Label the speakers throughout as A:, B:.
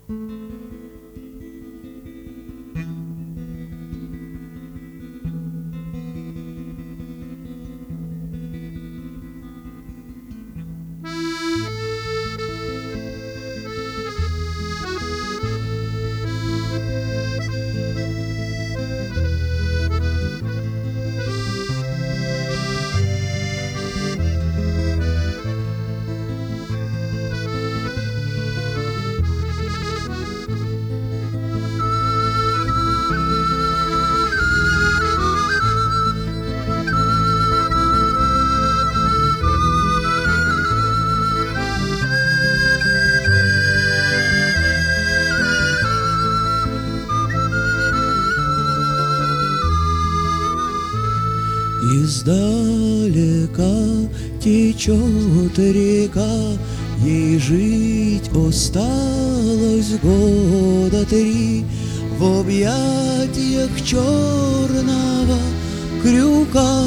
A: Издалека течет река, ей жить осталось года 3 в объятиях черного крюка.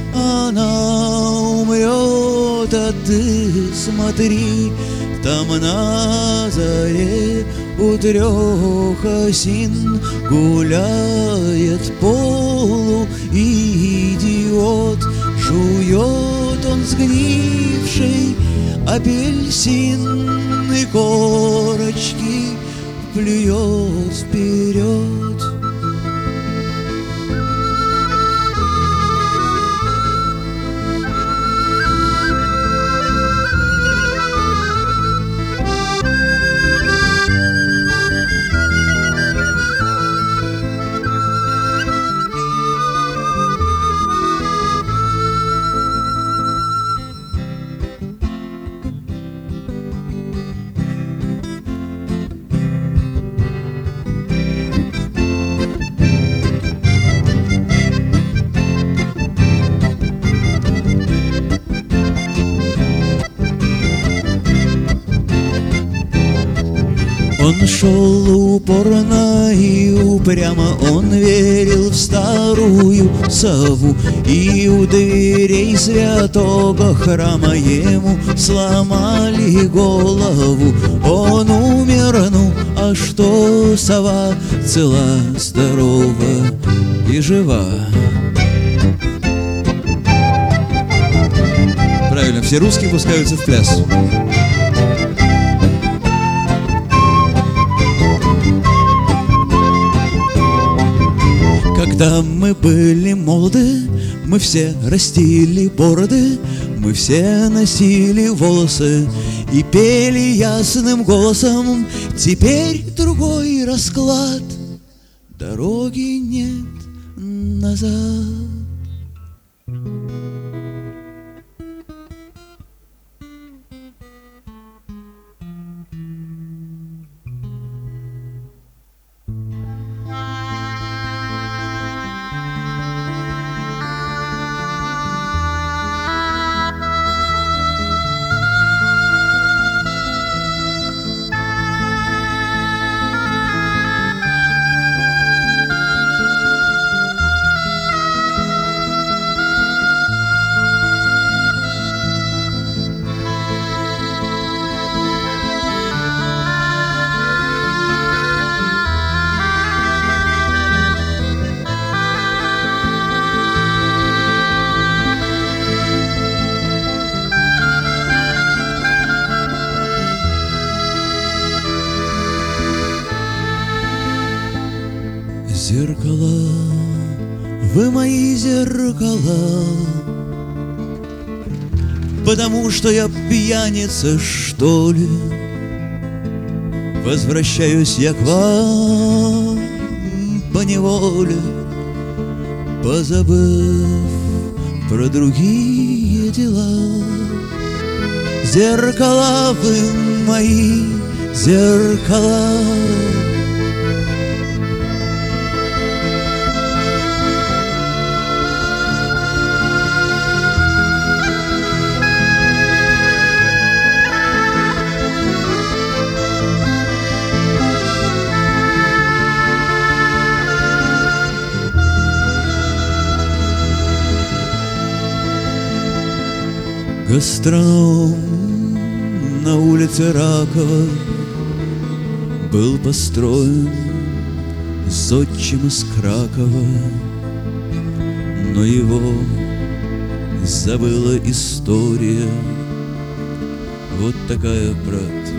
A: Она умрет, а ты смотри, там на заре у 3 осин гуляет полуидиот. Жует он сгнивший апельсин и корочки плюет вперед. Он шел упорно и упрямо, он верил в старую сову, и у дверей святого храма ему сломали голову. Он умер, ну а что, сова цела, здорова и жива.
B: Правильно, все русские пускаются в пляс.
A: Когда мы были молоды, мы все растили бороды, мы все носили волосы и пели ясным голосом. Теперь другой расклад, дороги нет назад. Зеркала, вы мои зеркала, потому что я пьяница, что ли. Возвращаюсь я к вам поневоле, позабыв про другие дела. Зеркала, вы мои зеркала, гастроном на улице Ракова Был построен зодчим из Кракова, но его забыла история. Вот такая, брат,